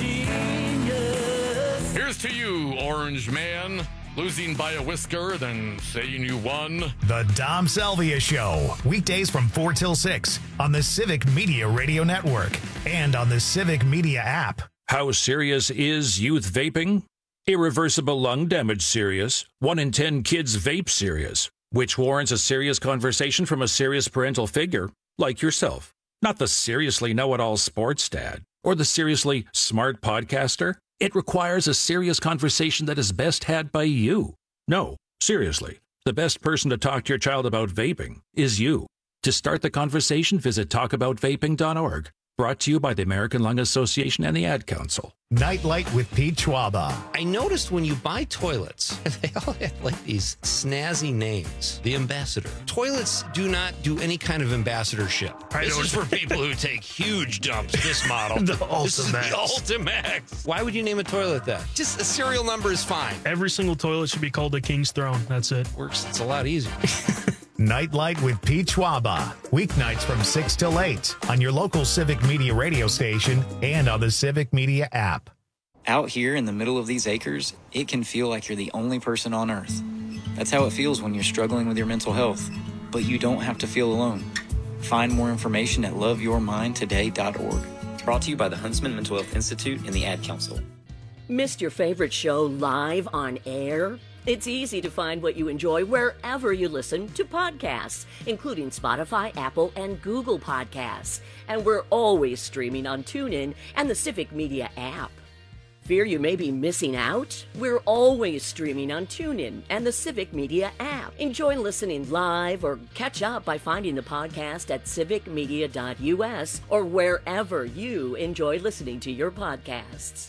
genius. Here's to you, Orange Man. Losing by a whisker, then saying you won. The Dom Salvia Show, weekdays from four till six on the Civic Media Radio Network and on the Civic Media app. How serious is youth vaping? Irreversible lung damage serious. One in ten kids vape serious, which warrants a serious conversation from a serious parental figure like yourself. Not the seriously know-it-all sports dad or the seriously smart podcaster. It requires a serious conversation that is best had by you. No, seriously, the best person to talk to your child about vaping is you. To start the conversation, visit talk about vaping dot org. Brought to you by the American Lung Association and the Ad Council. Nightlight with Pete Schwaba. I noticed when you buy toilets, they all have like these snazzy names. The Ambassador. Toilets do not do any kind of ambassadorship. I this know. is for people who take huge dumps, this model. The This is the Ultimax. Ultimax. Why would you name a toilet that? Just a serial number is fine. Every single toilet should be called the King's Throne. That's it. Works. It's a lot easier. Nightlight with Pete Schwaba. Weeknights from six till eight on your local Civic Media radio station and on the Civic Media app. Out here in the middle of these acres, it can feel like you're the only person on earth. That's how it feels when you're struggling with your mental health. But you don't have to feel alone. Find more information at love your mind today dot org. Brought to you by the Huntsman Mental Health Institute and the Ad Council. Missed your favorite show live on air? It's easy to find what you enjoy wherever you listen to podcasts, including Spotify, Apple, and Google Podcasts. And we're always streaming on TuneIn and the Civic Media app. Fear you may be missing out? We're always streaming on TuneIn and the Civic Media app. Enjoy listening live or catch up by finding the podcast at civic media dot u s or wherever you enjoy listening to your podcasts.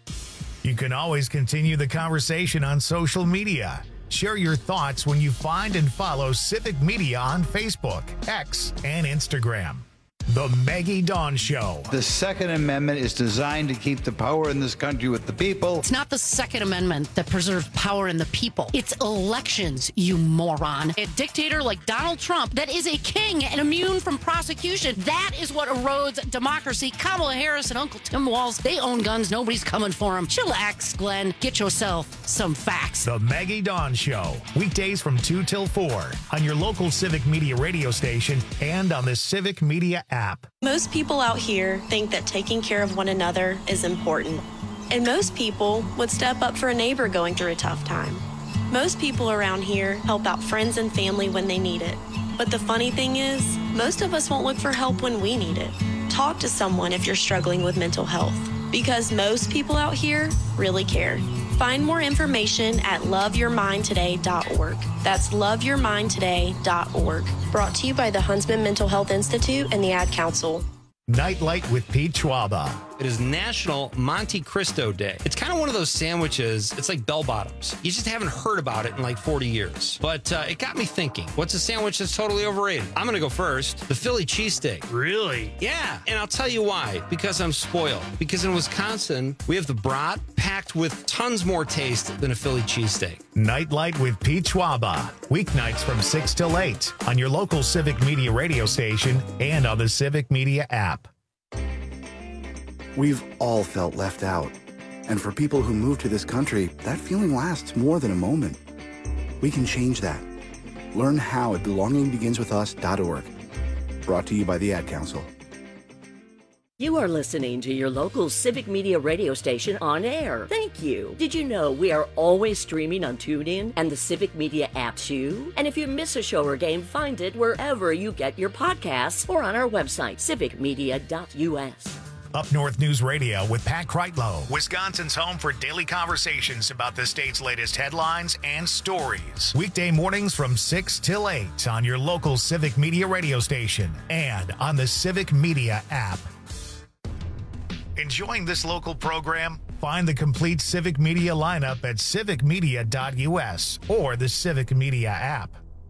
You can always continue the conversation on social media. Share your thoughts when you find and follow Civic Media on Facebook, X, and Instagram. The Maggie Dawn Show. The Second Amendment is designed to keep the power in this country with the people. It's not the Second Amendment that preserves power in the people. It's elections, you moron. A dictator like Donald Trump that is a king and immune from prosecution. That is what erodes democracy. Kamala Harris and Uncle Tim Walz, they own guns. Nobody's coming for them. Chillax, Glenn. Get yourself some facts. The Maggie Dawn Show. Weekdays from two till four on your local Civic Media radio station and on the Civic Media app. Most people out here think that taking care of one another is important. And most people would step up for a neighbor going through a tough time. Most people around here help out friends and family when they need it. But the funny thing is, most of us won't look for help when we need it. Talk to someone if you're struggling with mental health, because most people out here really care. Find more information at love your mind today dot org. That's love your mind today dot org. Brought to you by the Huntsman Mental Health Institute and the Ad Council. Nightlight with Pete Schwaba. It is National Monte Cristo Day. It's kind of one of those sandwiches. It's like bell bottoms. You just haven't heard about it in like forty years. But uh, it got me thinking, what's a sandwich that's totally overrated? I'm going to go first. The Philly cheesesteak. Really? Yeah. And I'll tell you why. Because I'm spoiled. Because in Wisconsin, we have the brat packed with tons more taste than a Philly cheesesteak. Nightlight with Pete Schwaba. Weeknights from six till eight on your local Civic Media radio station and on the Civic Media app. We've all felt left out. And for people who move to this country, that feeling lasts more than a moment. We can change that. Learn how at belonging begins with us dot org. Brought to you by the Ad Council. You are listening to your local Civic Media radio station on air. Thank you. Did you know we are always streaming on TuneIn and the Civic Media app too? And if you miss a show or game, find it wherever you get your podcasts or on our website, civic media dot u s. Up North News Radio with Pat Kreitlow, Wisconsin's home for daily conversations about the state's latest headlines and stories. Weekday mornings from six till eight on your local Civic Media radio station and on the Civic Media app. Enjoying this local program? Find the complete Civic Media lineup at civic media dot u s or the Civic Media app.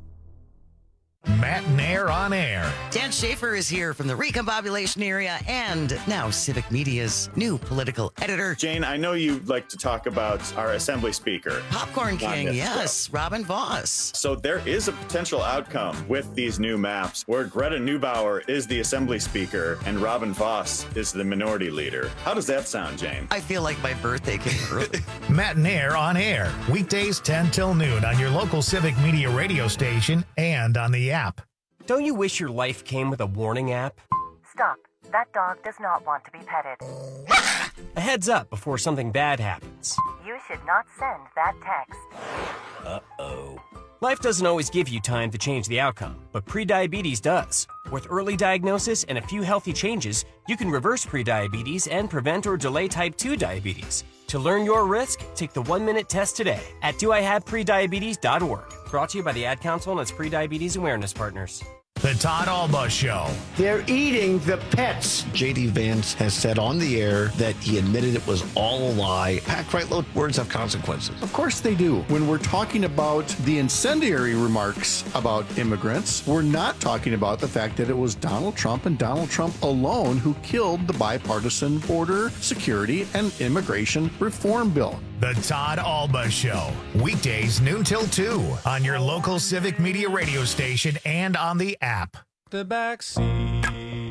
Matt Nair on air. Dan Schaefer is here from the Recombobulation area and now Civic Media's new political editor. Jane, I know you like to talk about our Assembly Speaker. Popcorn King, yes, show. Robin Voss. So there is a potential outcome with these new maps where Greta Neubauer is the Assembly Speaker and Robin Voss is the Minority Leader. How does that sound, Jane? I feel like my birthday came early. Matt Nair on air. Weekdays ten till noon on your local Civic Media radio station and on the app. Don't you wish your life came with a warning app? Stop. That dog does not want to be petted. A heads up before something bad happens. You should not send that text. Uh-oh. Life doesn't always give you time to change the outcome, but prediabetes does. With early diagnosis and a few healthy changes, you can reverse prediabetes and prevent or delay type two diabetes. To learn your risk, take the one-minute test today at do I have prediabetes dot org. Brought to you by the Ad Council and its prediabetes awareness partners. The Todd Alba Show. They're eating the pets. J D. Vance has said on the air that he admitted it was all a lie. Pat Kreitlow, words have consequences. Of course they do. When we're talking about the incendiary remarks about immigrants, we're not talking about the fact that it was Donald Trump and Donald Trump alone who killed the bipartisan border security and immigration reform bill. The Todd Alba Show. Weekdays noon till two on your local Civic Media radio station and on the app. The back seat.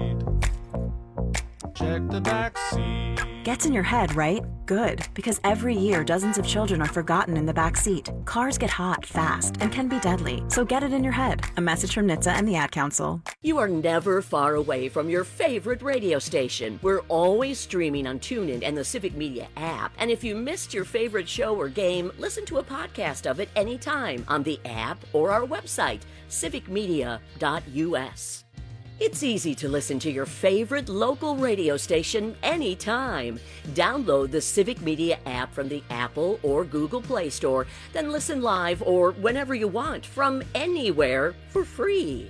Check the back seat. Gets in your head, right? Good, because every year dozens of children are forgotten in the back seat. Cars get hot fast and can be deadly, so get it in your head. A message from N H T S A and the Ad Council. You are never far away from your favorite radio station. We're always streaming on TuneIn and the Civic Media app. And if you missed your favorite show or game, listen to a podcast of it anytime on the app or our website, civic media dot u s. It's easy to listen to your favorite local radio station anytime. Download the Civic Media app from the Apple or Google Play Store, then listen live or whenever you want from anywhere for free.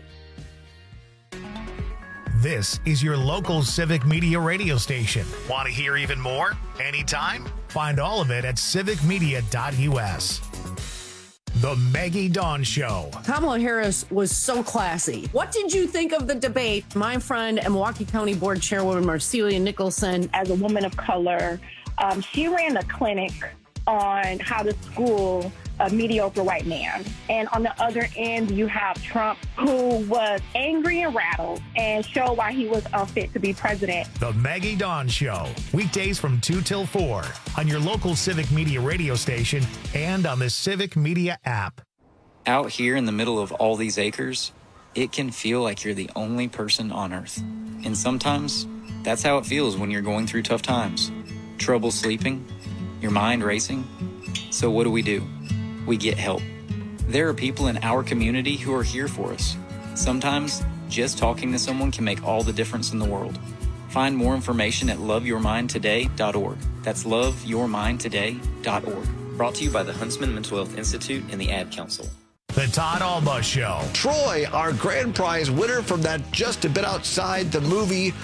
This is your local Civic Media radio station. Want to hear even more? Anytime? Find all of it at civic media dot u s. The Maggie Dawn Show. Kamala Harris was so classy. What did you think of the debate? My friend and Milwaukee County Board Chairwoman Marcelia Nicholson. As a woman of color, um, she ran a clinic on how to school a mediocre white man. And on the other end, you have Trump, who was angry and rattled and showed why he was unfit to be president. The Maggie Dawn Show. Weekdays from two till four on your local Civic Media radio station and on the Civic Media app. Out here in the middle of all these acres, it can feel like you're the only person on Earth. And sometimes, that's how it feels when you're going through tough times. Trouble sleeping, your mind racing. So what do we do? We get help. There are people in our community who are here for us. Sometimes, just talking to someone can make all the difference in the world. Find more information at love your mind today dot org. That's love your mind today dot org. Brought to you by the Huntsman Mental Health Institute and the Ad Council. The Todd Alba Show. Troy, our grand prize winner from that Just a Bit Outside the Movie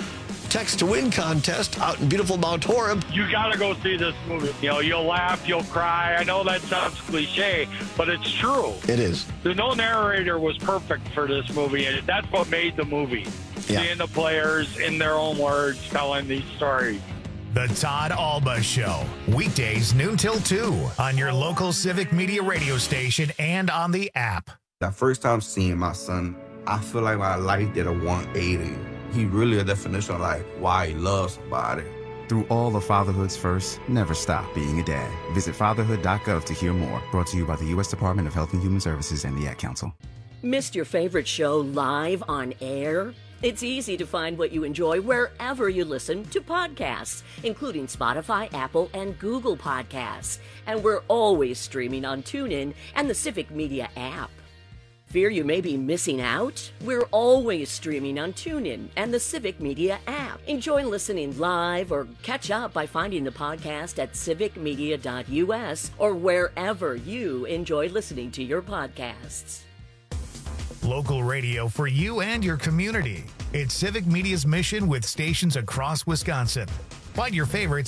Text to Win contest out in beautiful Mount Horeb. You got to go see this movie. You know, you'll laugh, you'll cry. I know that sounds cliche, but it's true. It is. The no narrator was perfect for this movie, and that's what made the movie. Yeah. Seeing the players in their own words telling these stories. The Todd Alba Show, weekdays noon till two on your local Civic Media radio station and on the app. The first time seeing my son, I feel like my life did a one eighty. He really a definition of like why he loves somebody. Through all of fatherhood's first, never stop being a dad. Visit fatherhood dot gov to hear more. Brought to you by the U S Department of Health and Human Services and the Ad Council. Missed your favorite show live on air? It's easy to find what you enjoy wherever you listen to podcasts, including Spotify, Apple, and Google Podcasts. And we're always streaming on TuneIn and the Civic Media app. Fear you may be missing out? We're always streaming on TuneIn and the Civic Media app. Enjoy listening live or catch up by finding the podcast at civic media dot U S or wherever you enjoy listening to your podcasts. Local radio for you and your community. It's Civic Media's mission with stations across Wisconsin. Find your favorites